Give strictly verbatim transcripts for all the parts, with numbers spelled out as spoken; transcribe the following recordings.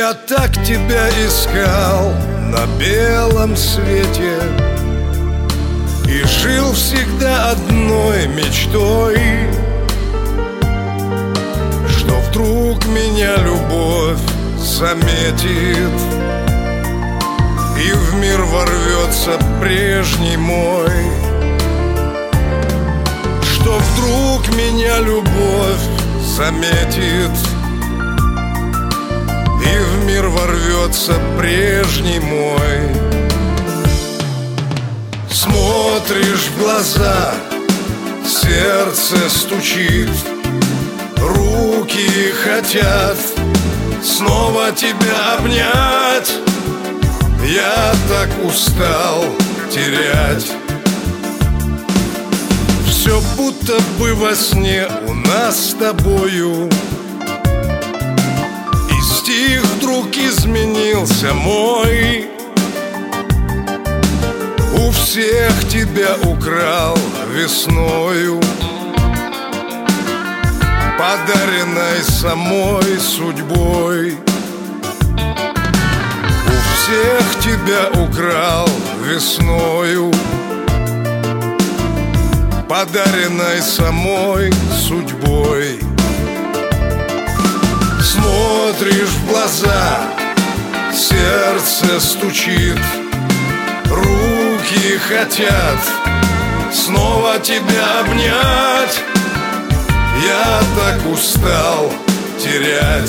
Я так тебя искал на белом свете и жил всегда одной мечтой, что вдруг меня любовь заметит и в мир ворвется прежний мой. Что вдруг меня любовь заметит и в мир ворвется прежний мой. Смотришь в глаза, сердце стучит, руки хотят снова тебя обнять. Я так устал терять. Все будто бы во сне у нас с тобою, и стих вдруг изменился мой. У всех тебя украл весною, подаренной самой судьбой. У всех тебя украл весною, подаренной самой судьбой. Смотришь в глаза, сердце стучит, руки хотят снова тебя обнять. Я так устал терять.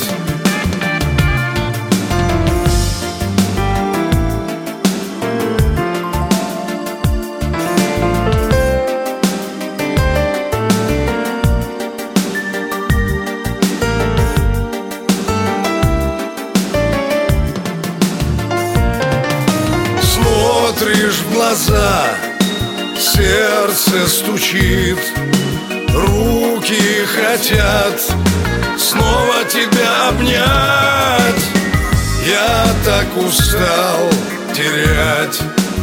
Смотришь в глаза, сердце стучит, руки хотят снова тебя обнять. Я так устал терять.